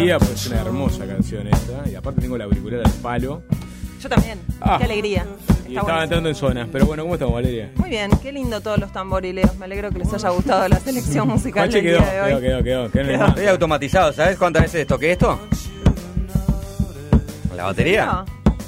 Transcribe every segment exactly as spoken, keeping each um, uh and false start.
alegría, porque es una hermosa canción esta. Y aparte tengo la auricular al palo. Yo también. Ah. Qué alegría. Y estaba entrando en zonas. Pero bueno, ¿cómo estamos, Valeria? Muy bien, qué lindo todos los tamborileos. Me alegro que les haya gustado la selección musical Juanchi del quedó, día de hoy. quedó, quedó, quedó, quedó, quedó. Estoy automatizado, ¿sabes cuántas veces toqué esto? ¿La batería? No.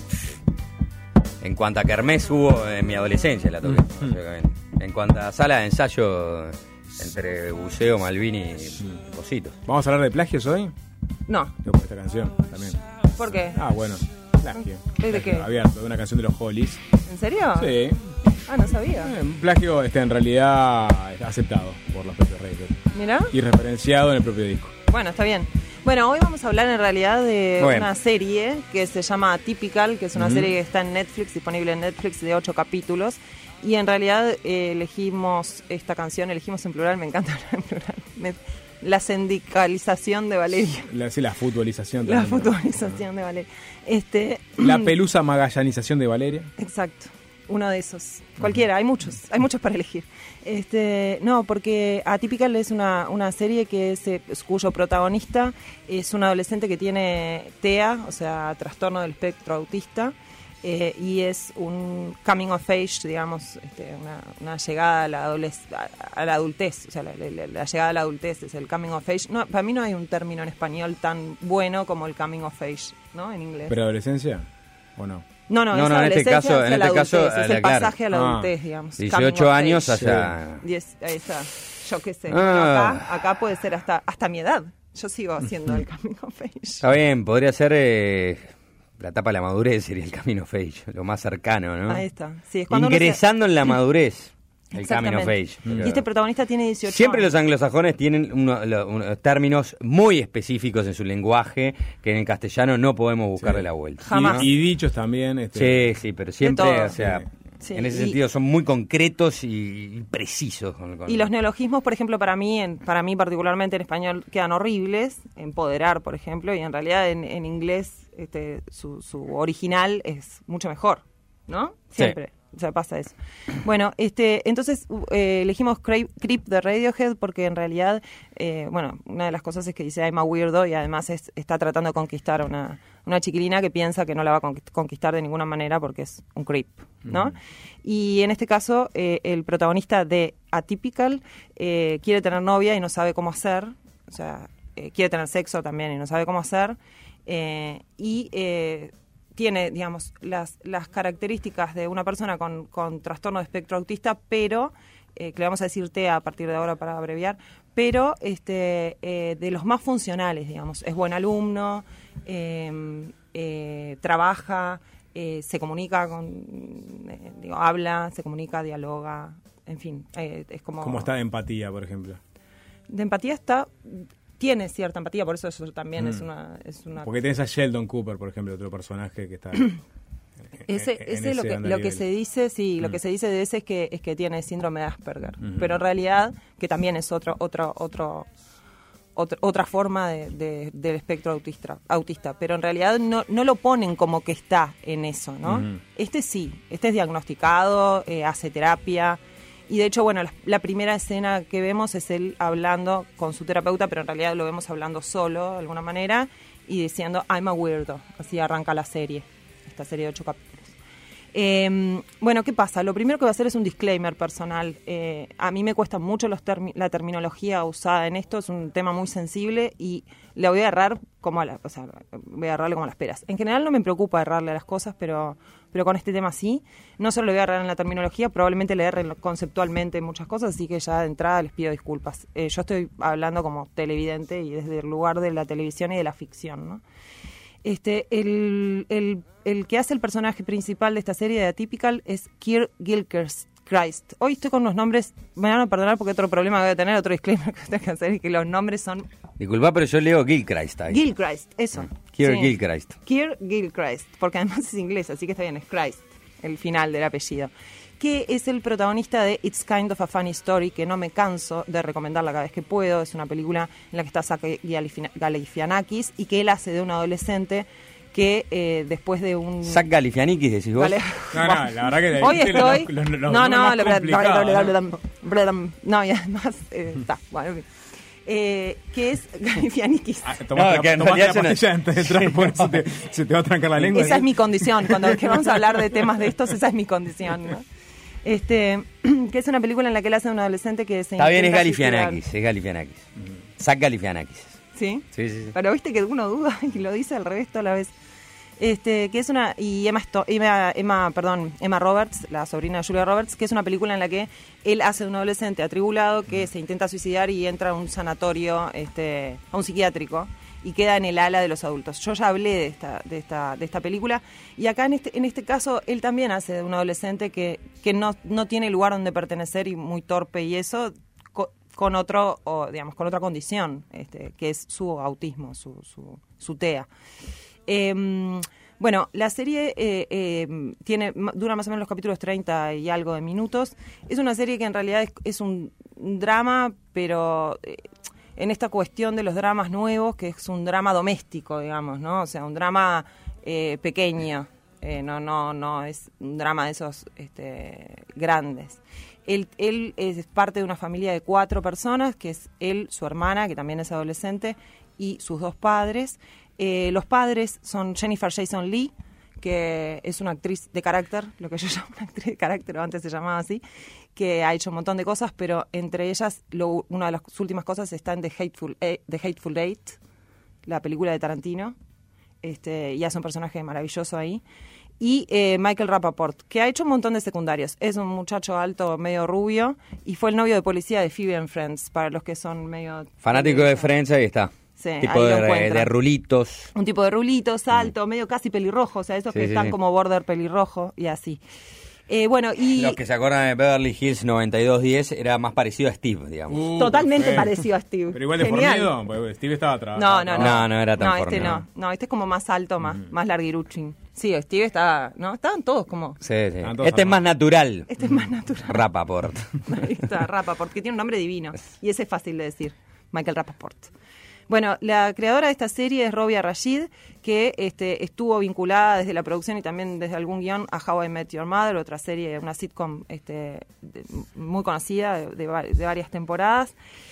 En cuanto a kermés hubo en mi adolescencia la toqué. Mm. En cuanto a sala de ensayo entre Buceo, Malvini y Positos. ¿Vamos a hablar de plagios hoy? No. Yo por esta canción también. ¿Por qué? Ah, bueno. Plagio. ¿De Plagio qué? Abierto, de una canción de los Hollies. ¿En serio? Sí. Ah, no sabía. Eh, Un plagio este, en realidad aceptado por los propios Radiohead. Mirá. Y referenciado en el propio disco. Bueno, está bien. Bueno, hoy vamos a hablar en realidad de Bueno. una serie que se llama Atypical, que es una Ujú. serie que está en Netflix, disponible en Netflix, de ocho capítulos. Y en realidad eh, elegimos esta canción, elegimos en plural, me encanta hablar en plural. Me- la sindicalización de Valeria. La, sí, la futbolización La también. futbolización de Valeria. Este, La pelusa magallanización de Valeria. Exacto, uno de esos. Cualquiera, hay muchos, hay muchos para elegir. Este, no, porque Atypical es una, una serie que es, eh, cuyo protagonista es un adolescente que tiene T E A, o sea, trastorno del espectro autista, eh, y es un coming of age, digamos, este, una, una llegada a la, adolesc- a, a la adultez, o sea, la, la- la llegada a la adultez es el coming of age. No, para mí no hay un término en español tan bueno como el coming of age, ¿no? En inglés. ¿Preadolescencia o no? No, no, No, es no, en este adolescencia caso- hacia en la este caso, adultez, es a la- el pasaje a la claro. adultez, digamos. dieciocho coming of años age. hacia... Diez- ahí está. Yo qué sé. Ah. Acá, acá puede ser hasta, hasta mi edad. Yo sigo haciendo el coming of age. Está bien, podría ser eh, la etapa de la madurez, sería el camino of age, lo más cercano, ¿no? Ahí está. Sí, es cuando uno Ingresando en la madurez, el Exactamente. camino of age. se- Pero- Y este protagonista tiene dieciocho Siempre años. los anglosajones tienen uno- lo- unos términos muy específicos en su lenguaje que en el castellano no podemos buscarle Sí. la vuelta. Jamás. Y, y dichos también. Este, Sí, sí, pero siempre, todo. o sea, Sí. en ese Y- sentido son muy concretos y, y precisos. Con, con- Y los neologismos, por ejemplo, para mí, en, para mí particularmente en español, quedan horribles. Empoderar, por ejemplo, y en realidad en, en inglés este, su, su original es mucho mejor, ¿no? Sí. Siempre. O sea, pasa eso. Bueno, este, entonces uh, eh, elegimos Cra- Creep de Radiohead porque en realidad, eh, bueno, una de las cosas es que dice I'm a weirdo y además es- está tratando de conquistar a una, una chiquilina que piensa que no la va a conquist- conquistar de ninguna manera porque es un creep, ¿no? Y en este caso, eh, el protagonista de Atypical eh, quiere tener novia y no sabe cómo hacer, o sea, eh, quiere tener sexo también y no sabe cómo hacer, eh, y... Eh, tiene, digamos, las, las características de una persona con, con trastorno de espectro autista, pero, eh, que le vamos a decir T E A a partir de ahora para abreviar, pero este, eh, de los más funcionales, digamos. Es buen alumno, eh, eh, trabaja, eh, se comunica, con, eh, digo, habla, se comunica, dialoga, en fin. Eh, es como... ¿Cómo está de empatía, por ejemplo? De empatía está... Tiene cierta empatía, por eso eso también Mm. es una... Es una Porque tenés a Sheldon Cooper, por ejemplo, otro personaje que está... Ese, en- en ese lo que anda lo que nivel. se dice, sí, lo Mm. que se dice de ese es que es que tiene síndrome de Asperger, Ujú. pero en realidad que también es otro otro otro otra, otra forma de, de- del espectro autista, autista, pero en realidad no, no lo ponen como que está en eso, ¿no? Ujú. Este sí, este es diagnosticado, eh, hace terapia. Y de hecho, bueno, la, la primera escena que vemos es él hablando con su terapeuta, pero en realidad lo vemos hablando solo, de alguna manera, y diciendo, I'm a weirdo. Así arranca la serie, esta serie de ocho capítulos. Eh, bueno, ¿qué pasa? Lo primero que voy a hacer es un disclaimer personal. Eh, a mí me cuesta mucho los termi- la terminología usada en esto, es un tema muy sensible y le voy a errar como a la, o sea, voy a errarle como a las peras. En general no me preocupa errarle a las cosas, pero, pero con este tema sí. No solo le voy a errar en la terminología, probablemente le erre conceptualmente en muchas cosas, así que ya de entrada les pido disculpas. Eh, yo estoy hablando como televidente y desde el lugar de la televisión y de la ficción, ¿no? Este, el, el, el que hace el personaje principal de esta serie de Atypical es Keir Gilchrist. Hoy estoy con unos nombres, me van a perdonar porque otro problema que voy a tener, otro disclaimer que tengo que hacer es que los nombres son Disculpa, pero yo leo Gilchrist ahí. Gilchrist, eso. Keir Sí. Gilchrist. Keir Gilchrist, porque además es inglés, así que está bien, es Christ, el final del apellido. Que es el protagonista de It's Kind of a Funny Story, que no me canso de recomendarla cada vez que puedo. Es una película en la que está Zach Galifianakis y que él hace de un adolescente que eh, después de un... Zach Galifianakis, decís vos. Vale. No, no, la verdad que le Hoy dijiste estoy... los- los- los no, no, más lo- complicados, ¿no? no, y además eh, está, bueno, en fin. Eh, que es Galifianakis. Ah, tomaste No, que en la, tomaste realidad la es una- pastilla antes de entrar, por eso te- se te va a trancar la lengua. Esa es mi condición. Cuando que vamos a hablar de temas de estos, esa es mi condición, ¿no? Este, que es una película en la que él hace un adolescente que se Está bien, es intenta Galifianakis, es Galifianakis. Zach Galifianakis. suicidar. ¿Sí? Sí, sí, sí. Pero viste que uno duda y lo dice al revés toda la vez. Este, que es una y Emma, Sto- Emma, Emma, perdón, Emma Roberts, la sobrina de Julia Roberts, que es una película en la que él hace de un adolescente atribulado que se intenta suicidar y entra a un sanatorio, este, a un psiquiátrico y queda en el ala de los adultos. Yo ya hablé de esta, de esta, de esta película y acá en este, en este caso él también hace de un adolescente que, que no, no tiene lugar donde pertenecer y muy torpe y eso co- con otro, o digamos, con otra condición, este, que es su autismo, su, su, su T E A. Eh, bueno, la serie eh, eh, tiene dura más o menos los capítulos treinta y algo de minutos. Es una serie que en realidad es, es un drama, pero eh, en esta cuestión de los dramas nuevos, que es un drama doméstico, digamos, ¿no? O sea, un drama eh, pequeño, eh, no, no, no es un drama de esos este, grandes. Él, él es parte de una familia de cuatro personas, que es él, su hermana, que también es adolescente, y sus dos padres. Eh, los padres son Jennifer Jason Leigh, que es una actriz de carácter, lo que yo llamo una actriz de carácter, o antes se llamaba así, que ha hecho un montón de cosas, pero entre ellas, lo, una de las últimas cosas está en The Hateful, eh, The Hateful Eight, la película de Tarantino, este, y hace un personaje maravilloso ahí. Y eh, Michael Rapaport, que ha hecho un montón de secundarios. Es un muchacho alto, medio rubio, y fue el novio de policía de Phoebe and Friends, para los que son medio... Fanático de Friends, ahí está. Sí, tipo ahí lo de, encuentran. de rulitos. Un tipo de rulitos, alto, medio casi pelirrojo, o sea, esos Sí, que sí, están sí. como border pelirrojo y así. Eh, bueno, y Los que se acuerdan de Beverly Hills noventa y dos diez era más parecido a Steve, digamos. Uh, totalmente perfecto. parecido a Steve. Pero igual de Genial. fornido, porque Steve estaba No, trabajando. no, no. No, no era tan No, este fornido. no. No, este es como más alto, más, más larguiruchin. Sí, Steve estaba, ¿no? Estaban todos como... Sí, sí. Ah, todos Este es más natural. Este es más natural. Rapaport. Ahí está, Rapaport, que tiene un nombre divino. Y ese es fácil de decir, Michael Rapaport. Bueno, la creadora de esta serie es Robia Rashid, que este, estuvo vinculada desde la producción y también desde algún guión a How I Met Your Mother, otra serie, una sitcom este, de- muy conocida de, de va- de varias temporadas.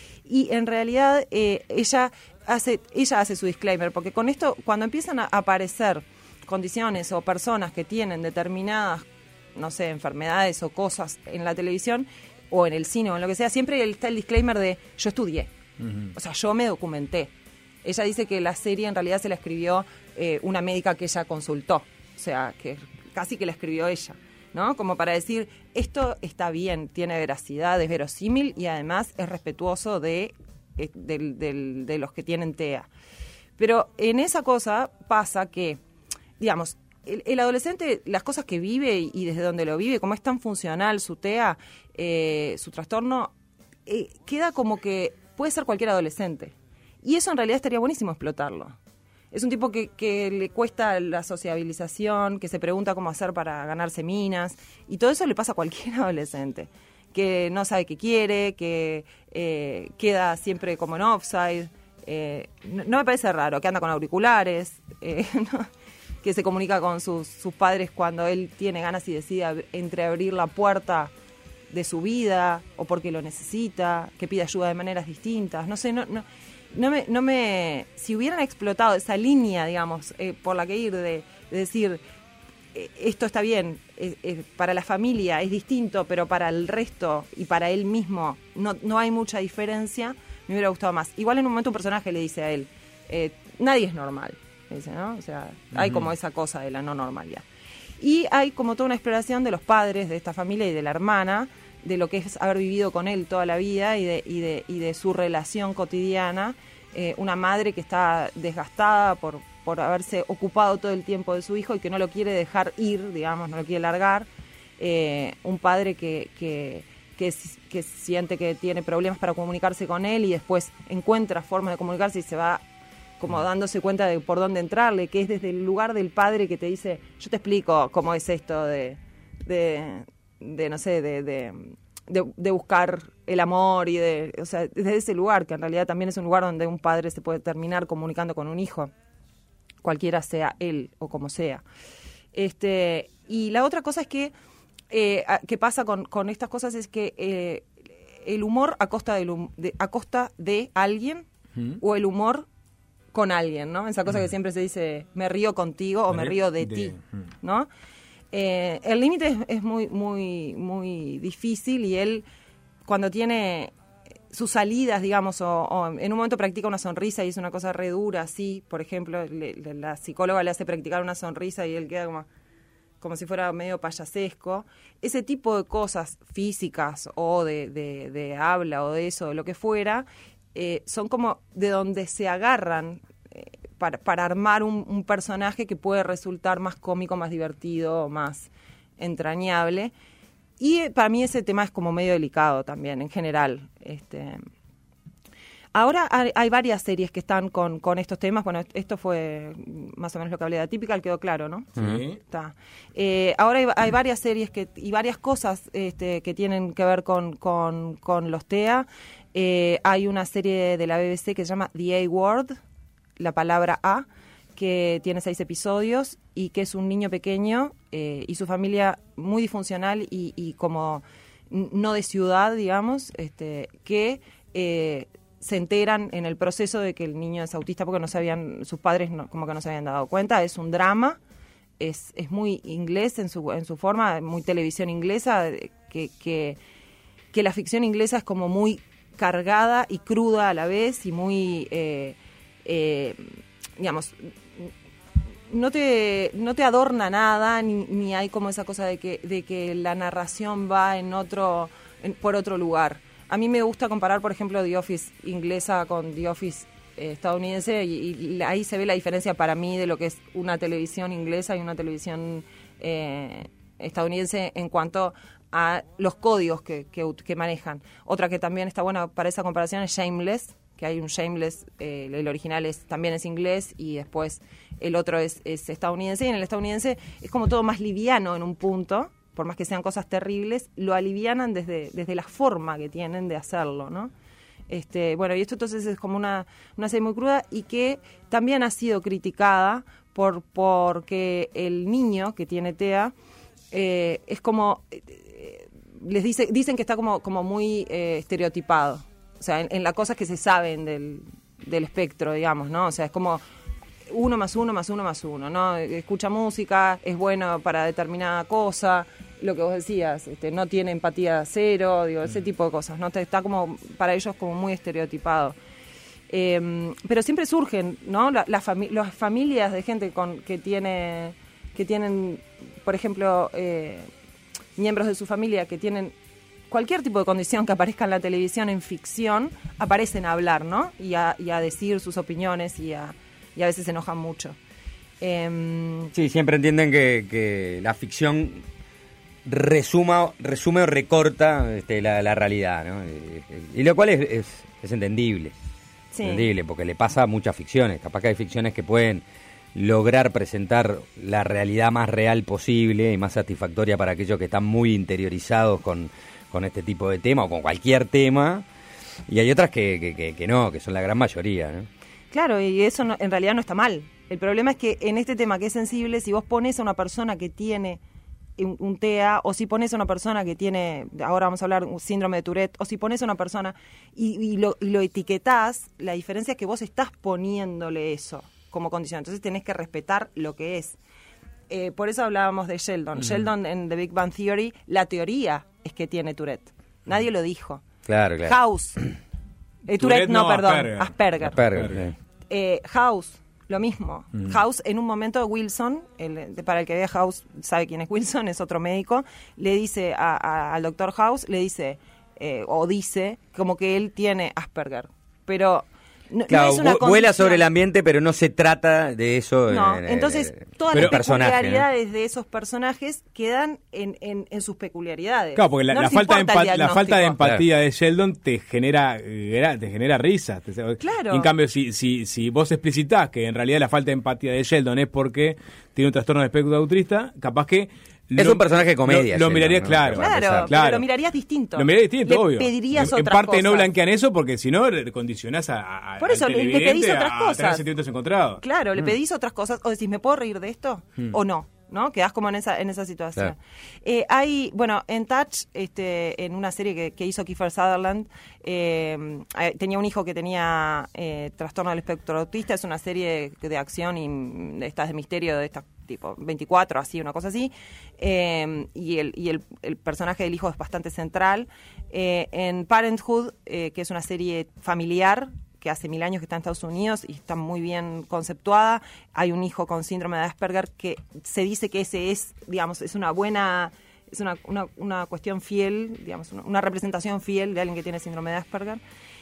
Y en realidad eh, ella hace ella hace su disclaimer, porque con esto, cuando empiezan a aparecer condiciones o personas que tienen determinadas, no sé, enfermedades o cosas en la televisión o en el cine o en lo que sea, siempre está el disclaimer de yo estudié. O sea, yo me documenté. Ella dice que la serie en realidad se la escribió eh, una médica que ella consultó. O sea, que casi que la escribió ella, ¿no? Como para decir, esto está bien, tiene veracidad, es verosímil y además es respetuoso de, eh, del- del- de los que tienen T E A. Pero en esa cosa pasa que, digamos, el, el adolescente, las cosas que vive y, y desde donde lo vive, como es tan funcional su T E A, eh, su trastorno, eh, queda como que puede ser cualquier adolescente. Y eso en realidad estaría buenísimo explotarlo. Es un tipo que, que le cuesta la sociabilización, que se pregunta cómo hacer para ganarse minas, y todo eso le pasa a cualquier adolescente, que no sabe qué quiere, que eh, queda siempre como en offside. Eh, no, no me parece raro, que anda con auriculares, eh, ¿no? Que se comunica con sus, sus padres cuando él tiene ganas y decide ab- entreabrir la puerta de su vida o porque lo necesita, que pide ayuda de maneras distintas. No sé, no, no, no me, no me, si hubieran explotado esa línea, digamos, eh, por la que ir de, de decir eh, esto está bien, eh, eh, para la familia es distinto, pero para el resto y para él mismo no, no hay mucha diferencia, me hubiera gustado más. Igual en un momento un personaje le dice a él, eh, nadie es normal, dice, ¿no? O sea, hay como esa cosa de la no normalidad. Y hay como toda una exploración de los padres de esta familia y de la hermana, de lo que es haber vivido con él toda la vida y de, y de, y de su relación cotidiana. Eh, una madre que está desgastada por, por haberse ocupado todo el tiempo de su hijo y que no lo quiere dejar ir, digamos, no lo quiere largar. Eh, un padre que, que, que, s- que siente que tiene problemas para comunicarse con él y después encuentra formas de comunicarse y se va como dándose cuenta de por dónde entrarle, que es desde el lugar del padre que te dice, yo te explico cómo es esto de, de, de no sé, de, de, de, de buscar el amor y de, o sea, desde ese lugar, que en realidad también es un lugar donde un padre se puede terminar comunicando con un hijo, cualquiera sea él o como sea. Este, y la otra cosa es que, eh, a- que pasa con, con estas cosas es que eh, el humor a costa, del hum- de, a costa de alguien ¿Mm? o el humor con alguien, ¿no? Esa cosa que siempre se dice, me río contigo o me río de, de- ti, mm. ¿no? Eh, el límite es, es muy, muy, muy difícil y él, cuando tiene sus salidas, digamos, o, o en un momento practica una sonrisa y es una cosa re dura, así, por ejemplo, le- le- la psicóloga le hace practicar una sonrisa y él queda como, como si fuera medio payasesco. Ese tipo de cosas físicas o de, de, de habla o de eso, de lo que fuera, eh, son como de donde se agarran eh, para, para armar un, un personaje que puede resultar más cómico, más divertido, más entrañable. Y eh, para mí ese tema es como medio delicado también, en general. Este, ahora hay, hay varias series que están con, con estos temas. Bueno, esto fue más o menos lo que hablé de Atypical, quedó claro, ¿no? Sí. Está. Eh, ahora hay, hay varias series que, y varias cosas este, que tienen que ver con, con, con los T E A. Eh, hay una serie de la B B C que se llama The A-Word, la palabra A, que tiene seis episodios y que es un niño pequeño eh, y su familia muy disfuncional y, y como n- no de ciudad, digamos, este, que eh, se enteran en el proceso de que el niño es autista porque no se habían, sus padres no, como que no se habían dado cuenta. Es un drama, es, es muy inglés en su, en su forma, muy televisión inglesa, que, que, que la ficción inglesa es como muy cargada y cruda a la vez y muy... Eh, eh, digamos, no te, no te adorna nada, ni, ni hay como esa cosa de que, de que la narración va en otro, en, por otro lugar. A mí me gusta comparar, por ejemplo, The Office inglesa con The Office eh, estadounidense, y, y ahí se ve la diferencia para mí de lo que es una televisión inglesa y una televisión eh, estadounidense en cuanto a los códigos que, que, que manejan. Otra que también está buena para esa comparación es Shameless, que hay un Shameless, eh, el original es, también es inglés y después el otro es, es estadounidense, y en el estadounidense es como todo más liviano en un punto, por más que sean cosas terribles, lo alivianan desde, desde la forma que tienen de hacerlo, ¿no? Este, bueno, y esto entonces es como una, una serie muy cruda y que también ha sido criticada por porque el niño que tiene T E A eh, es como, eh, les dice, dicen que está como, como muy eh, estereotipado. O sea, en, en las cosas que se saben del, del espectro, digamos, ¿no? O sea, es como uno más uno más uno más uno, ¿no? Escucha música, es bueno para determinada cosa, lo que vos decías, este, no tiene empatía cero, digo, ese tipo de cosas, ¿no? Está como, para ellos, como muy estereotipado. Eh, pero siempre surgen, ¿no? La, la fami- las familias de gente con que tiene, que tienen, por ejemplo, eh, miembros de su familia que tienen cualquier tipo de condición que aparezca en la televisión en ficción, aparecen a hablar, ¿no? Y a, y a decir sus opiniones y a, y a veces se enojan mucho. Eh, Sí, siempre entienden que, que la ficción resuma, resume o recorta este, la, la realidad, ¿no? Y, y lo cual es, es, es entendible. sí. Entendible, porque le pasa a muchas ficciones. Capaz que hay ficciones que pueden lograr presentar la realidad más real posible y más satisfactoria para aquellos que están muy interiorizados con, con este tipo de tema o con cualquier tema, y hay otras que, que, que, que no, que son la gran mayoría, ¿no? Claro, y eso no, en realidad no está mal. El problema es que en este tema que es sensible, si vos pones a una persona que tiene un, un T E A, o si pones a una persona que tiene, ahora vamos a hablar, un síndrome de Tourette, o si pones a una persona y, y, lo, y lo etiquetás, la diferencia es que vos estás poniéndole eso como condición. Entonces tenés que respetar lo que es. Eh, por eso hablábamos de Sheldon. Uh-huh. Sheldon en The Big Bang Theory, la teoría es que tiene Tourette. Nadie lo dijo. Claro, claro. House. Eh, Tourette, no, no, perdón. Asperger. Asperger. Asperger, Asperger. sí. Eh, House, lo mismo. Mm. House, en un momento, Wilson, el, para el que vea House sabe quién es Wilson, es otro médico, le dice a, a, al doctor House, le dice, eh, o dice, como que él tiene Asperger. Pero no, Claro, no es una vu- vuela condición. sobre el ambiente, pero no se trata de eso. No, en- en- entonces en- todas en las el personaje, ¿no? peculiaridades de esos personajes quedan en, en, en sus peculiaridades. Claro, porque la, No la les falta, de importa el empa- la falta de diagnóstico. empatía de Sheldon te genera eh, te genera risas. Te- Claro. Y en cambio, si, si, si vos explicitás que en realidad la falta de empatía de Sheldon es porque tiene un trastorno de espectro autista, capaz que... Es un personaje de comedia, Lo, lo Sheldon, mirarías, ¿no? claro. Claro, claro. pero lo mirarías distinto. Lo mirarías distinto, Le obvio. pedirías en, en otras parte no cosas. blanquean eso porque si no re- condicionás a, a Por al eso, le- le televidente pedís otras a cosas. tener sentimientos encontrados. Claro, le Mm. pedís otras cosas, o decís, ¿me puedo reír de esto? Mm. O no. ¿no? Quedás como en esa en esa situación. Claro. Eh, hay, bueno, en Touch, este, en una serie que, que hizo Kiefer Sutherland, eh, eh, tenía un hijo que tenía eh, trastorno del espectro autista. Es una serie de acción y de estas de misterio, de estas tipo veinticuatro, así, una cosa así. Eh, y el, y el, el personaje del hijo es bastante central. Eh, en Parenthood, eh, que es una serie familiar, que hace mil años que está en Estados Unidos y está muy bien conceptuada. Hay un hijo con síndrome de Asperger que se dice que ese es, digamos, es una buena, es una, una, una cuestión fiel, digamos, una, una representación fiel de alguien que tiene síndrome de Asperger.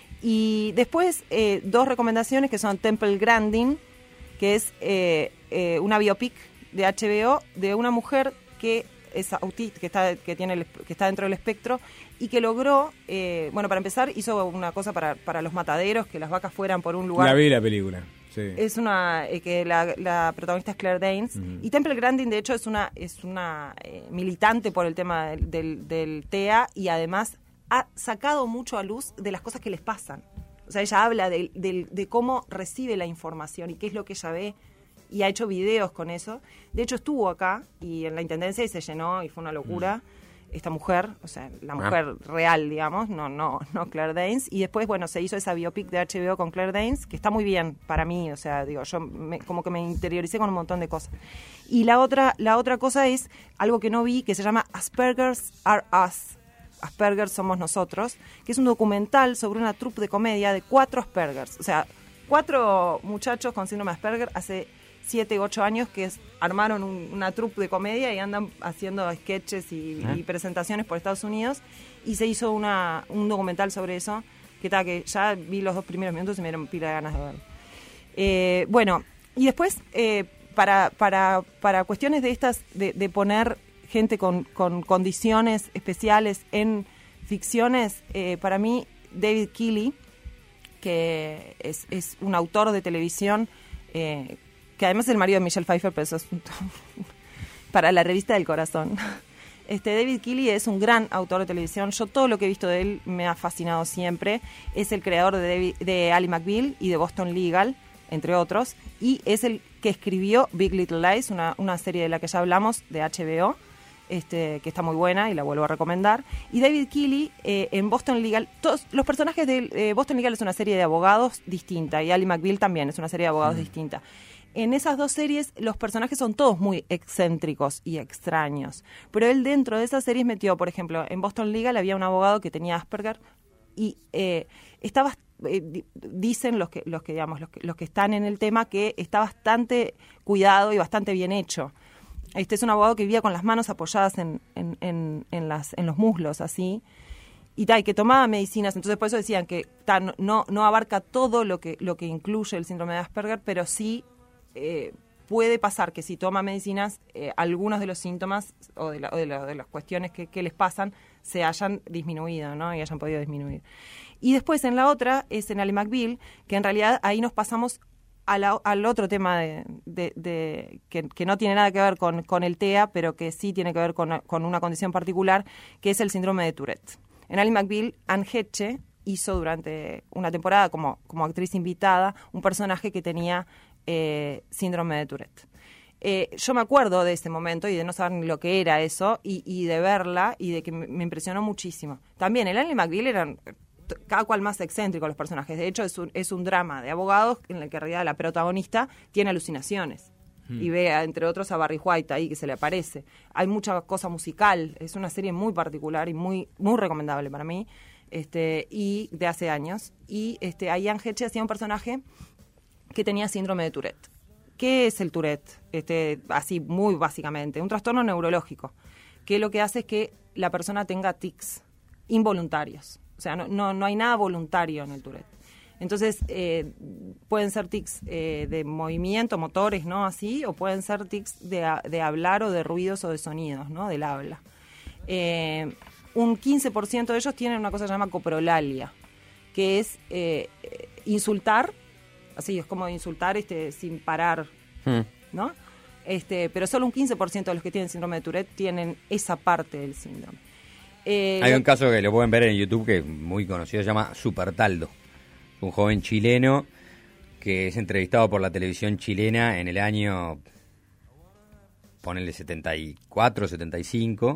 Y después, eh, dos recomendaciones que son Temple Grandin, que es eh, eh, una biopic de H B O de una mujer que es autista, que está, que tiene el, que está dentro del espectro y que logró, eh, bueno, para empezar, hizo una cosa para, para los mataderos, que las vacas fueran por un lugar. La vi la película, sí. Es una, eh, que la, la protagonista es Claire Danes. Uh-huh. Y Temple Grandin, de hecho, es una, es una eh, militante por el tema del, del, del T E A y además ha sacado mucho a luz de las cosas que les pasan. O sea, ella habla de, de, de cómo recibe la información y qué es lo que ella ve, y ha hecho videos con eso. De hecho, estuvo acá y en la intendencia y se llenó y fue una locura. Mm. Esta mujer, o sea, la mujer ah. real, digamos, no no no Claire Danes. Y después, bueno, se hizo esa biopic de H B O con Claire Danes, que está muy bien para mí, o sea, digo, yo me, como que me interioricé con un montón de cosas. Y la otra la otra cosa es algo que no vi, que se llama Asperger's Are Us. Asperger somos nosotros, que es un documental sobre una troupe de comedia de cuatro Aspergers. O sea, cuatro muchachos con síndrome de Asperger hace siete, ocho años que es, armaron un, una troupe de comedia y andan haciendo sketches y, ¿Eh? y presentaciones por Estados Unidos, y se hizo una, un documental sobre eso, que tal, que ya vi los dos primeros minutos y me dieron pila de ganas de verlo. Eh, bueno, y después, eh, para, para, para cuestiones de estas, de, de poner gente con, con condiciones especiales en ficciones, eh, para mí, David Keeley, que es, es un autor de televisión, eh, que además es el marido de Michelle Pfeiffer, pero eso es un para la revista del corazón. Este David Keeley es un gran autor de televisión. Yo todo lo que he visto de él me ha fascinado siempre. Es el creador de, David, de Ally McBeal y de Boston Legal, entre otros. Y es el que escribió Big Little Lies, una, una serie de la que ya hablamos, de H B O, este, que está muy buena y la vuelvo a recomendar. Y David Keeley, eh, en Boston Legal, todos los personajes de eh, Boston Legal es una serie de abogados distinta, y Ally McBeal también es una serie de abogados mm. distinta. En esas dos series los personajes son todos muy excéntricos y extraños, pero él dentro de esas series metió, por ejemplo, en Boston Legal había un abogado que tenía Asperger y eh, estaba, eh, dicen los que, los que digamos los que, los que están en el tema, que está bastante cuidado y bastante bien hecho. Este es un abogado que vivía con las manos apoyadas en, en, en, en, las, en los muslos, así, y tal, que tomaba medicinas. Entonces por eso decían que ta, no, no abarca todo lo que, lo que incluye el síndrome de Asperger, pero sí Eh, puede pasar que si toma medicinas, eh, algunos de los síntomas o de, la, o de, la, de las cuestiones que, que les pasan se hayan disminuido, ¿no? Y hayan podido disminuir. Y después en la otra es en Ally McBeal, que en realidad ahí nos pasamos a la, al otro tema de, de, de que, que no tiene nada que ver con, con el T E A, pero que sí tiene que ver con, con una condición particular, que es el síndrome de Tourette. En Ally McBeal, Anne Heche hizo durante una temporada como, como actriz invitada un personaje que tenía Eh, síndrome de Tourette. Eh, yo me acuerdo de ese momento y de no saber ni lo que era eso y, y de verla y de que me, me impresionó muchísimo. También el Ally McBeal eran cada cual más excéntricos los personajes. De hecho es un, es un drama de abogados en el que en realidad la protagonista tiene alucinaciones hmm. y ve entre otros a Barry White ahí que se le aparece. Hay mucha cosa musical, es una serie muy particular y muy, muy recomendable para mí, este, y de hace años. Y este, ahí Anne Heche hacía un personaje que tenía síndrome de Tourette. ¿Qué es el Tourette? Este, así, muy básicamente, un trastorno neurológico, que lo que hace es que la persona tenga tics involuntarios. O sea, no, no, no hay nada voluntario en el Tourette. Entonces, eh, pueden ser tics eh, de movimiento, motores, ¿no? Así, o pueden ser tics de, de hablar o de ruidos o de sonidos, ¿no? Del habla. Eh, un quince por ciento de ellos tienen una cosa que se llama coprolalia, que es eh, insultar. Así es como insultar este sin parar, hmm. ¿no? Este, pero solo un quince por ciento de los que tienen síndrome de Tourette tienen esa parte del síndrome. Eh, Hay lo... un caso que lo pueden ver en YouTube que es muy conocido, se llama Supertaldo. Un joven chileno que es entrevistado por la televisión chilena en el año ponele setenta y cuatro, setenta y cinco,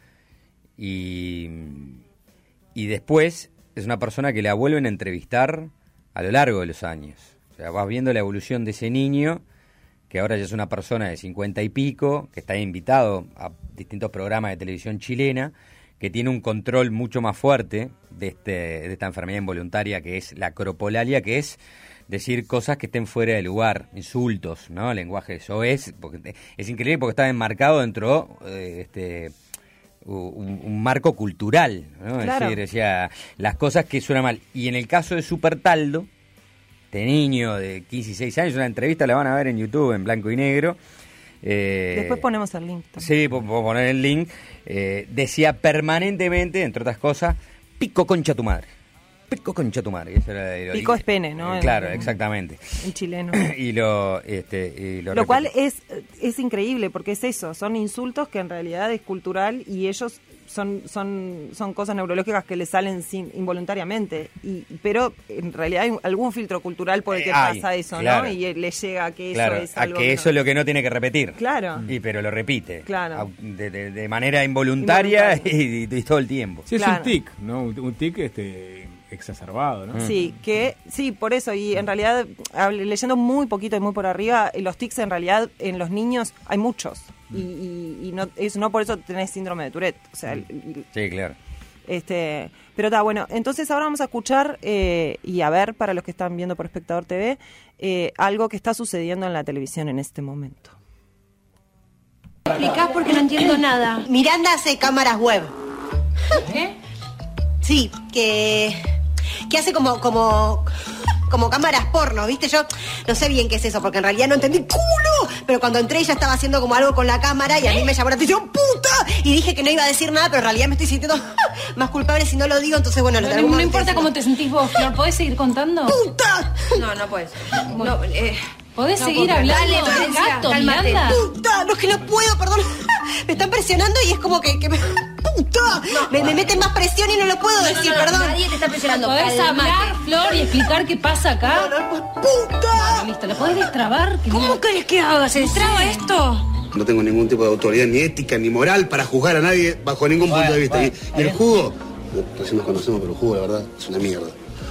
y, y después es una persona que la vuelven a entrevistar a lo largo de los años. O sea, vas viendo la evolución de ese niño, que ahora ya es una persona de cincuenta y pico, que está invitado a distintos programas de televisión chilena, que tiene un control mucho más fuerte de, este, de esta enfermedad involuntaria que es la acropolalia, que es decir cosas que estén fuera de lugar, insultos, ¿no? Lenguaje de soez, porque es increíble porque está enmarcado dentro de este, un, un marco cultural, ¿no? Claro. Es decir, decía, las cosas que suenan mal. Y en el caso de Super Taldo, este niño de quince y dieciséis años, una entrevista la van a ver en YouTube en blanco y negro. Eh, Después ponemos el link también. Sí, puedo poner el link. Eh, decía permanentemente, entre otras cosas, pico concha tu madre. Pico concha tu madre. Ese era el, pico es pene, ¿no? Eh, claro, exactamente. En chileno. y lo, este, y lo, lo cual es, es increíble, porque es eso, son insultos que en realidad es cultural y ellos son son son cosas neurológicas que les salen sin involuntariamente, y pero en realidad hay algún filtro cultural por el que eh, pasa ay, eso, claro. ¿no? Y le llega a que claro, eso es algo a que, que eso no... es lo que no tiene que repetir. Claro. Y pero lo repite. Claro. De, de, de manera involuntaria, involuntaria. Y, y, y todo el tiempo. Sí, es claro. un tic, ¿no? Un, un tic este exacerbado, ¿no? Sí, que sí, por eso, y en realidad, leyendo muy poquito y muy por arriba, los tics en realidad en los niños hay muchos. Y, y, y no es no por eso tenés síndrome de Tourette, o sea, sí, claro. Este, pero está bueno. Entonces ahora vamos a escuchar eh, y a ver, para los que están viendo por Espectador T V, eh, algo que está sucediendo en la televisión en este momento. ¿Explicás porque no entiendo nada? Miranda hace cámaras web. ¿Qué? Sí, que que hace como como como cámaras porno, ¿viste? Yo no sé bien qué es eso, porque en realidad no entendí culo, pero cuando entré ella estaba haciendo como algo con la cámara y a mí me llamó la atención, ¡puta! Y dije que no iba a decir nada, pero en realidad me estoy sintiendo más culpable si no lo digo, entonces bueno... No, no, no importa cómo te sentís vos, Flor, ¿podés seguir contando? ¡Puta! No, no puedes. No, eh... ¿Podés no, seguir hablando? Dale, Valencia, gato, cálmate. Miranda. ¡Puta! No, es que no puedo, perdón. Me están presionando y es como que... que me... ¡Puta! No, me, me meten más presión y no lo puedo no, decir, no, no, perdón. Nadie te está presionando. ¿Podés hablar, Flor, y explicar qué pasa acá? No, no, ¡puta! Bueno, listo, ¿lo podés destrabar? Que ¿Cómo no... querés que haga? ¿Se destraba esto? No tengo ningún tipo de autoridad ni ética ni moral para juzgar a nadie bajo ningún bueno, punto de vista. Bueno, y, y el jugo, recién nos conocemos, pero el jugo, la verdad, es una mierda.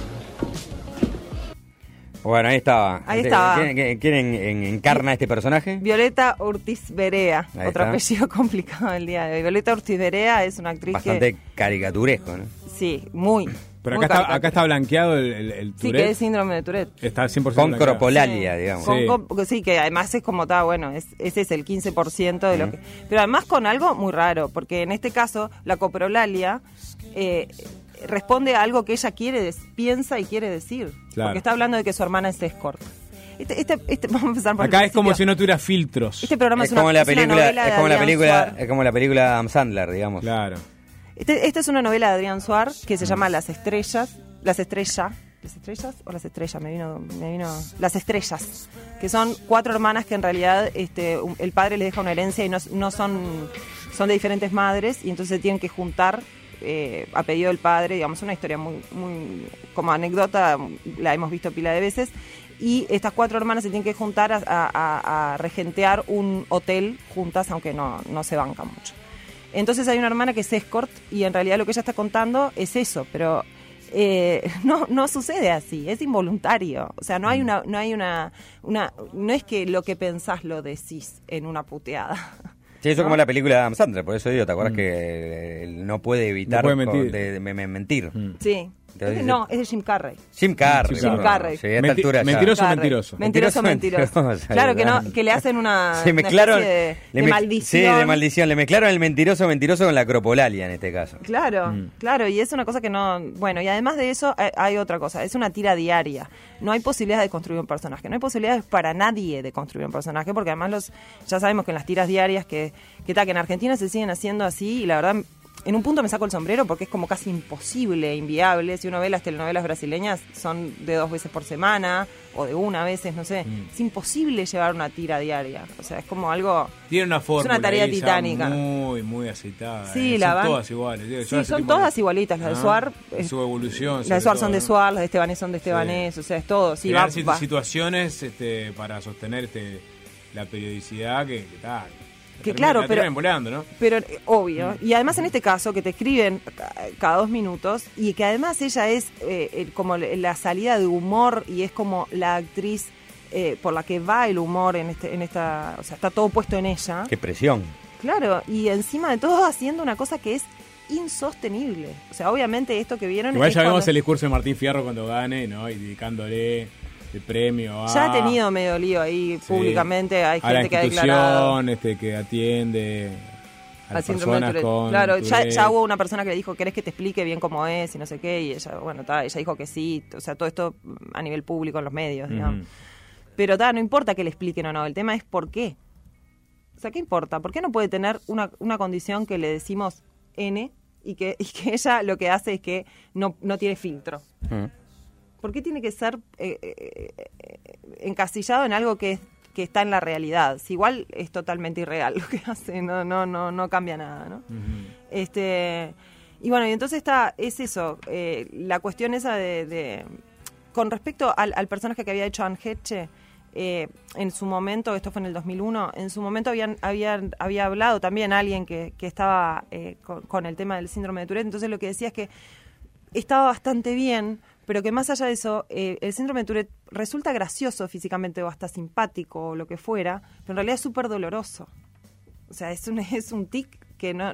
Bueno, ahí estaba. Ahí estaba. ¿Quién, quién en, encarna este personaje? Violeta Urtiz Berea, ahí otro está. Apellido complicado del día de hoy. Violeta Urtiz Berea es una actriz bastante que... caricaturesco, ¿no? Sí, muy. Pero muy acá está, acá está blanqueado el, el, el Sí, Tourette. que es síndrome de Tourette. Está cien por ciento con cropolalia, sí. digamos. Con, sí. Con, sí, que además es como está, bueno, es, ese es el quince por ciento de lo mm. que... Pero además con algo muy raro, porque en este caso la coprolalia... Eh, responde a algo que ella quiere, piensa y quiere decir. Claro. Porque está hablando de que su hermana es escort. Este, este, este, vamos a empezar por acá el es como principio. si no tuviera filtros. Este programa es es, una, como la es una película, novela de es como la Adrián película, Suar. es como la película de Adam Sandler, digamos. Claro. Este, esta es una novela de Adrián Suar que se llama Las Estrellas, Las Estrellas, ¿Las Estrellas o Las Estrellas? Me vino, me vino, Las Estrellas, que son cuatro hermanas que en realidad este, un, el padre les deja una herencia y no, no son, son de diferentes madres y entonces se tienen que juntar. Eh, a pedido del padre, digamos, una historia muy, muy como anécdota, la hemos visto pila de veces, y estas cuatro hermanas se tienen que juntar a, a, a regentear un hotel juntas, aunque no, no se bancan mucho. Entonces hay una hermana que es escort y en realidad lo que ella está contando es eso, pero eh, no, no sucede así, es involuntario, o sea, no hay una, no hay una, una, no es que lo que pensás lo decís en una puteada. Sí, eso es ¿no? como la película de Adam Sandler, por eso digo, ¿te acuerdas mm. que él no puede evitar no puede mentir? De, de, de, de mentir? Mm. Sí. Entonces, no, es de Jim Carrey. Jim Carrey. Jim claro. Carrey. Sí, a esta Menti altura ya. mentiroso, Carrey. mentiroso. Mentiroso, mentiroso. mentiroso. Claro, que no, que le hacen una, se mezclaron, una especie de, le de me, maldición. Sí, de maldición. Le mezclaron el mentiroso, mentiroso con la acropolalia en este caso. Claro, Mm. claro, y es una cosa que no... Bueno, y además de eso hay, hay otra cosa, es una tira diaria. No hay posibilidad de construir un personaje, no hay posibilidades para nadie de construir un personaje, porque además los ya sabemos que en las tiras diarias que, que, ta, que en Argentina se siguen haciendo así, y la verdad... En un punto me saco el sombrero porque es como casi imposible, inviable. Si uno ve las telenovelas brasileñas, son de dos veces por semana o de una veces, no sé. Mm. Es imposible llevar una tira diaria. O sea, es como algo... Tiene una forma. Es una tarea titánica. Muy, muy aceitada. Sí, eh. la son van... todas iguales. Sí, son todas de... igualitas. Las de Suar... En su evolución. Las de Suar son de Suar, las de Estebanés son de Estebanés. Sí. O sea, es todo. Sí, crear va, va. situaciones este, para sostener este, la periodicidad que, que tal... Que Termina- claro, la pero, terminan volando, ¿no? pero eh, obvio. Y además en este caso, que te escriben ca- cada dos minutos y que además ella es eh, el- como la salida de humor y es como la actriz eh, por la que va el humor en este en esta... O sea, está todo puesto en ella. Qué presión. Claro, y encima de todo haciendo una cosa que es insostenible. O sea, obviamente esto que vieron... Igual es ya vemos cuando- el discurso de Martín Fierro cuando gane, ¿no? Y dedicándole el premio a... Ya ha tenido medio lío ahí Sí. públicamente, hay a la gente que ha declarado... institución este, que atiende a al las síndrome de personas Tourette. con Claro, ya, Tourette. ya hubo una persona que le dijo, ¿querés que te explique bien cómo es? Y no sé qué, y ella, bueno, ta, ella dijo que sí, o sea, todo esto a nivel público en los medios, digamos. Ujú. Pero ta, no importa que le expliquen o no, el tema es por qué. O sea, ¿qué importa? ¿Por qué no puede tener una, una condición que le decimos N y que, y que ella lo que hace es que no, no tiene filtro? Mm. ¿Por qué tiene que ser eh, eh, eh, encasillado en algo que, es, que está en la realidad? Si igual es totalmente irreal lo que hace, no no no no cambia nada, ¿no? Ujú. Este y bueno, y entonces está es eso, eh, la cuestión esa de, de con respecto al, al personaje que había hecho Anne Heche, eh, en su momento, esto fue en el dos mil uno, en su momento habían, habían había hablado también alguien que, que estaba eh, con, con el tema del síndrome de Tourette, entonces lo que decía es que estaba bastante bien, pero que más allá de eso, eh, el síndrome de Tourette resulta gracioso físicamente o hasta simpático o lo que fuera, pero en realidad es súper doloroso. O sea, es un, es un tic que no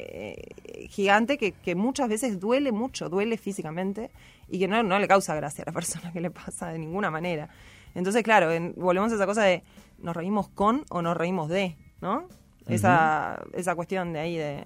eh, gigante que, que muchas veces duele mucho, duele físicamente y que no, no le causa gracia a la persona que le pasa de ninguna manera. Entonces, claro, en, volvemos a esa cosa de nos reímos con o nos reímos de, ¿no? Esa, esa cuestión de ahí de...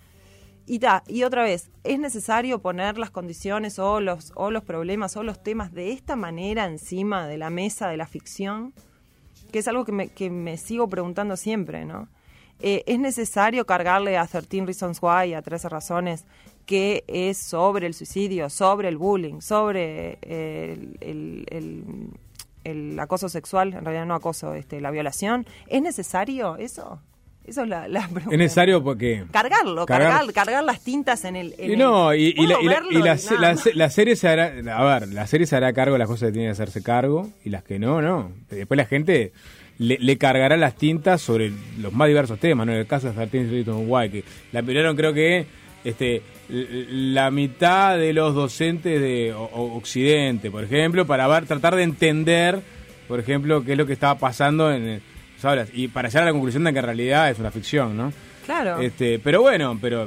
Y ta, y otra vez, ¿es necesario poner las condiciones o los, o los problemas o los temas de esta manera encima de la mesa de la ficción? Que es algo que me, que me sigo preguntando siempre, ¿no? Eh, ¿Es necesario cargarle a trece Reasons Why, a trece razones, que es sobre el suicidio, sobre el bullying, sobre eh, el, el, el, el acoso sexual, en realidad no acoso, este, la violación? ¿Es necesario eso? Eso es la, la pregunta. Es necesario porque... Cargarlo, Cargar- cargar, cargar las tintas en el... En Y no, el- y, y la, ¿Puedo y la- verlo? y la- Nada la- más. la serie se hará, a ver, la serie se hará cargo de las cosas que tiene que hacerse cargo y las que no, no. Después la gente le, le cargará las tintas sobre los más diversos temas, ¿no? En el caso de trece Reasons Why, que la pidieron creo que este l- la mitad de los docentes de o- o Occidente, por ejemplo, para ver, tratar de entender, por ejemplo, qué es lo que estaba pasando en el- ¿sabes? Y para llegar a la conclusión de que en realidad es una ficción, ¿no? Claro. Este, pero bueno, pero...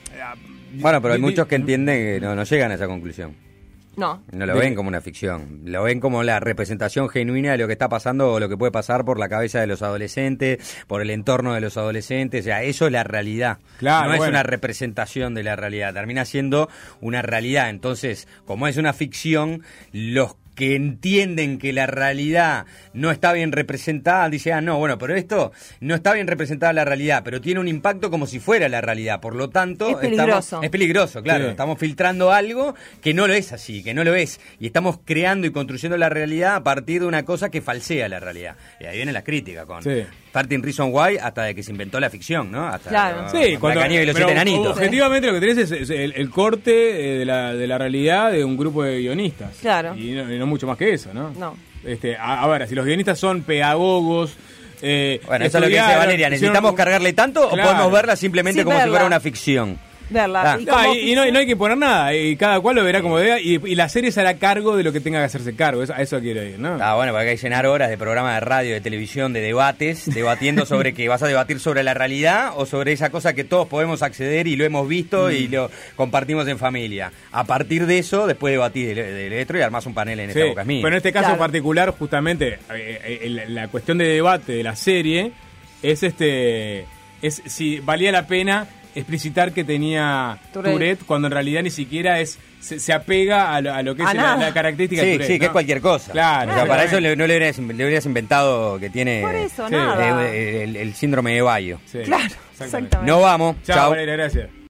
Bueno, pero hay Di- di- muchos que entienden que no, no llegan a esa conclusión. No. No lo De- ven como una ficción, lo ven como la representación genuina de lo que está pasando o lo que puede pasar por la cabeza de los adolescentes, por el entorno de los adolescentes, o sea, eso es la realidad. Claro, no es bueno. una representación de la realidad, termina siendo una realidad. Entonces, como es una ficción, los que entienden que la realidad no está bien representada, dicen, ah, no, bueno, pero esto no está bien representada la realidad, pero tiene un impacto como si fuera la realidad, por lo tanto... Es peligroso. Estamos, es peligroso, claro, Sí. estamos filtrando algo que no lo es así, que no lo es, y estamos creando y construyendo la realidad a partir de una cosa que falsea la realidad. Y ahí viene la crítica con Sí. trece Reasons Why hasta de que se inventó la ficción, ¿no? Hasta Claro. con Sí, cuando, Blancanieves y los pero siete enanitos. objetivamente lo que tenés es, es el, el corte eh, de la, de la realidad de un grupo de guionistas. Claro. Y no, y no mucho más que eso, ¿no? No. Este, a, a ver, si los guionistas son pedagogos... Eh, Bueno, eso es lo que dice estudiaron, Valeria. hicieron- ¿Necesitamos cargarle tanto Claro. o podemos verla simplemente Sí, como si verla. fuera una ficción? Verla. Ah. Y No, como y, y no, y no hay que poner nada, y cada cual lo verá como vea, y, y la serie se hará cargo de lo que tenga que hacerse cargo, eso, a eso quiero ir, ¿no? Ah, bueno, porque hay que llenar horas de programa de radio, de televisión, de debates, debatiendo sobre que vas a debatir sobre la realidad o sobre esa cosa que todos podemos acceder y lo hemos visto y lo compartimos en familia. A partir de eso, después debatís del de otro y armás un panel en Sí, esta boca es mía. pero en este caso Claro. en particular, justamente, eh, eh, el- la cuestión de debate de la serie es este es si valía la pena explicitar que tenía Tourette. Tourette, cuando en realidad ni siquiera es se, se apega a lo, a lo que A es la, nada. la característica de Sí, Tourette, sí, que ¿no? es cualquier cosa. Claro, O sea, para exactamente. eso le- no le hubieras, le hubieras inventado que tiene Por eso, Sí. nada. eh, el, el síndrome de Bayo. Sí, Claro, exactamente. exactamente. No vamos. Chao, Chao. Valeria, gracias.